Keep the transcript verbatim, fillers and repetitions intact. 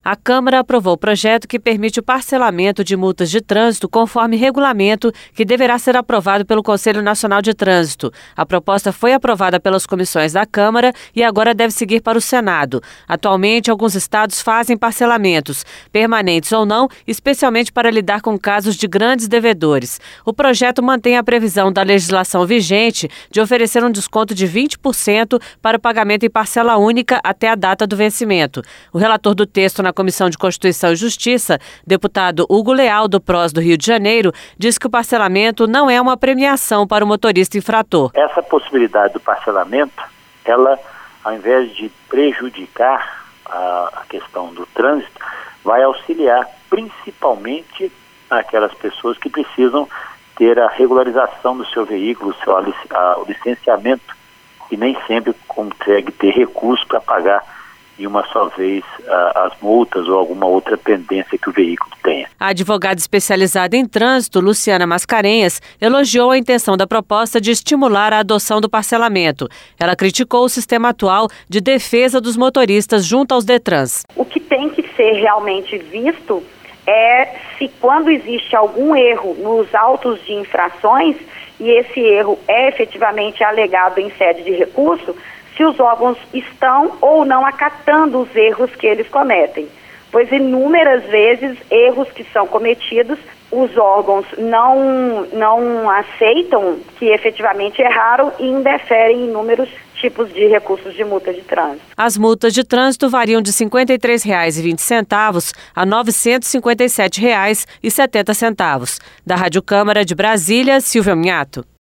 A Câmara aprovou o projeto que permite o parcelamento de multas de trânsito conforme regulamento que deverá ser aprovado pelo Conselho Nacional de Trânsito. A proposta foi aprovada pelas comissões da Câmara e agora deve seguir para o Senado. Atualmente, alguns estados fazem parcelamentos, permanentes ou não, especialmente para lidar com casos de grandes devedores. O projeto mantém a previsão da legislação vigente de oferecer um desconto de vinte por cento para o pagamento em parcela única até a data do vencimento. O relator do texto na Comissão de Constituição e Justiça, deputado Hugo Leal, do P R O S do Rio de Janeiro, diz que o parcelamento não é uma premiação para o motorista infrator. Essa possibilidade do parcelamento, ela, ao invés de prejudicar a, a questão do trânsito, vai auxiliar principalmente aquelas pessoas que precisam ter a regularização do seu veículo, o seu a, o licenciamento, e nem sempre consegue ter recurso para pagar de uma só vez uh, as multas ou alguma outra pendência que o veículo tenha. A advogada especializada em trânsito, Luciana Mascarenhas, elogiou a intenção da proposta de estimular a adoção do parcelamento. Ela criticou o sistema atual de defesa dos motoristas junto aos Detrans. O que tem que ser realmente visto é se quando existe algum erro nos autos de infrações e esse erro é efetivamente alegado em sede de recurso, se os órgãos estão ou não acatando os erros que eles cometem. Pois inúmeras vezes erros que são cometidos, os órgãos não, não aceitam que efetivamente erraram e indeferem inúmeros tipos de recursos de multa de trânsito. As multas de trânsito variam de cinquenta e três reais e vinte centavos a novecentos e cinquenta e sete reais e setenta centavos. Da Rádio Câmara de Brasília, Silvia Minhato.